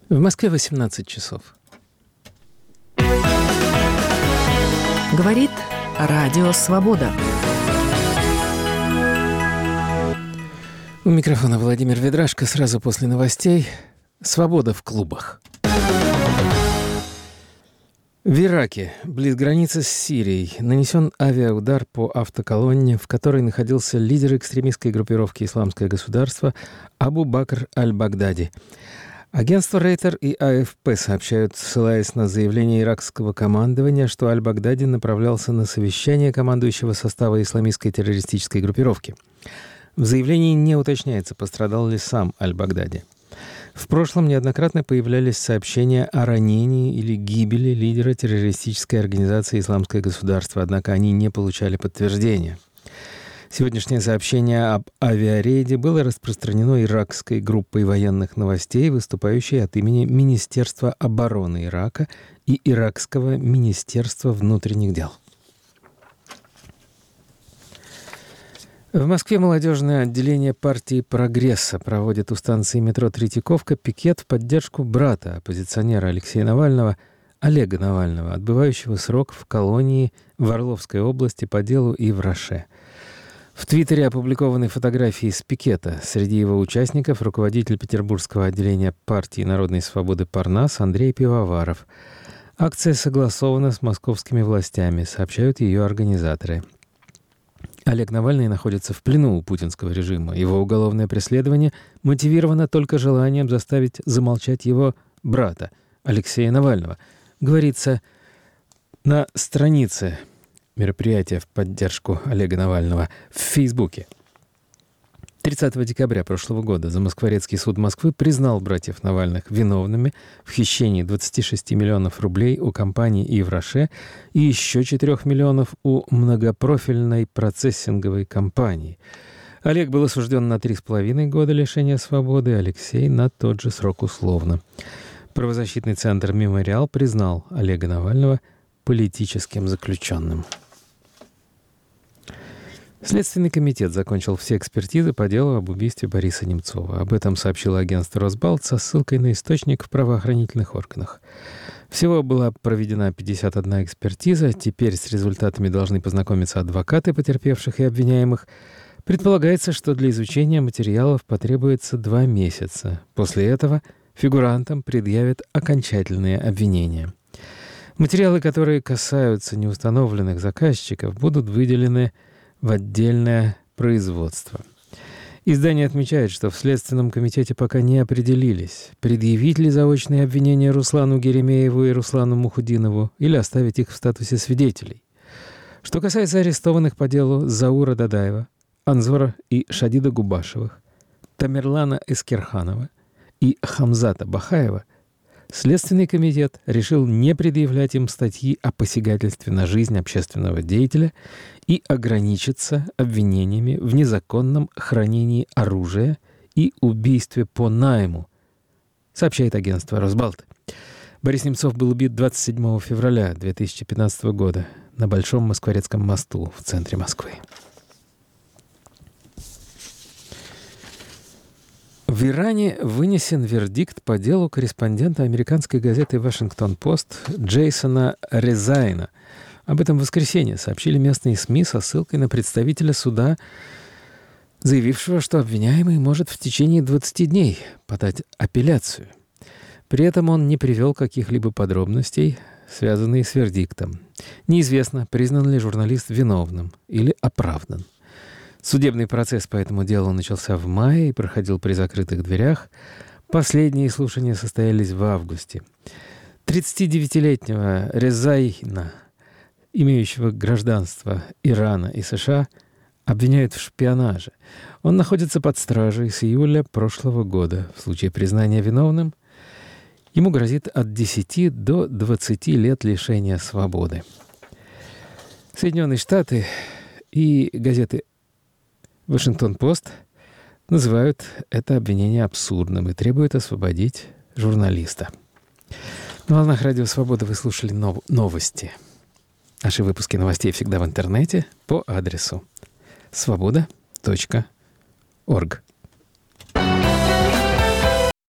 В Москве 18 часов. Говорит Радио Свобода. У микрофона Владимир Ведрашко. Сразу после новостей. Свобода в клубах. В Ираке, близ границы с Сирией, нанесен авиаудар по автоколонне, в которой находился лидер экстремистской группировки «Исламское государство» Абу Бакр аль-Багдади. Агентство Рейтер и АФП сообщают, ссылаясь на заявление иракского командования, что аль-Багдади направлялся на совещание командующего состава исламистской террористической группировки. В заявлении не уточняется, пострадал ли сам аль-Багдади. В прошлом неоднократно появлялись сообщения о ранении или гибели лидера террористической организации «Исламское государство», однако они не получали подтверждения. Сегодняшнее сообщение об авиарейде было распространено иракской группой военных новостей, выступающей от имени Министерства обороны Ирака и Иракского Министерства внутренних дел. В Москве молодежное отделение партии «Прогресса» проводит у станции метро Третьяковка пикет в поддержку брата оппозиционера Алексея Навального, Олега Навального, отбывающего срок в колонии в Орловской области по делу Ивраше. В Твиттере опубликованы фотографии с пикета. Среди его участников руководитель петербургского отделения партии народной свободы «Парнас» Андрей Пивоваров. Акция согласована с московскими властями, сообщают ее организаторы. Олег Навальный находится в плену у путинского режима. Его уголовное преследование мотивировано только желанием заставить замолчать его брата Алексея Навального. Говорится на странице мероприятия в поддержку Олега Навального в Фейсбуке. 30 декабря прошлого года Замоскворецкий суд Москвы признал братьев Навальных виновными в хищении 26 миллионов рублей у компании «Ивраше» и еще 4 миллионов у многопрофильной процессинговой компании. Олег был осужден на 3,5 года лишения свободы, Алексей — на тот же срок условно. Правозащитный центр «Мемориал» признал Олега Навального политическим заключенным. Следственный комитет закончил все экспертизы по делу об убийстве Бориса Немцова. Об этом сообщило агентство «Росбалт» со ссылкой на источник в правоохранительных органах. Всего была проведена 51 экспертиза. Теперь с результатами должны познакомиться адвокаты потерпевших и обвиняемых. Предполагается, что для изучения материалов потребуется 2 месяца. После этого фигурантам предъявят окончательные обвинения. Материалы, которые касаются неустановленных заказчиков, будут выделены в отдельное производство. Издание отмечает, что в Следственном комитете пока не определились, предъявить ли заочные обвинения Руслану Геремееву и Руслану Мухудинову или оставить их в статусе свидетелей. Что касается арестованных по делу Заура Дадаева, Анзора и Шадида Губашевых, Тамерлана Эскерханова и Хамзата Бахаева, Следственный комитет решил не предъявлять им статьи о посягательстве на жизнь общественного деятеля и ограничиться обвинениями в незаконном хранении оружия и убийстве по найму, сообщает агентство «Росбалт». Борис Немцов был убит 27 февраля 2015 года на Большом Москворецком мосту в центре Москвы. В Иране вынесен вердикт по делу корреспондента американской газеты «Вашингтон-Пост» Джейсона Резайна. Об этом в воскресенье сообщили местные СМИ со ссылкой на представителя суда, заявившего, что обвиняемый может в течение 20 дней подать апелляцию. При этом он не привел каких-либо подробностей, связанных с вердиктом. Неизвестно, признан ли журналист виновным или оправдан. Судебный процесс по этому делу начался в мае и проходил при закрытых дверях. Последние слушания состоялись в августе. 39-летнего Резайна, имеющего гражданство Ирана и США, обвиняют в шпионаже. Он находится под стражей с июля прошлого года. В случае признания виновным ему грозит от 10 до 20 лет лишения свободы. Соединенные Штаты и газеты «Вашингтон-Пост» называют это обвинение абсурдным и требуют освободить журналиста. На волнах Радио Свобода вы слушали новости. Наши выпуски новостей всегда в интернете по адресу svoboda.org.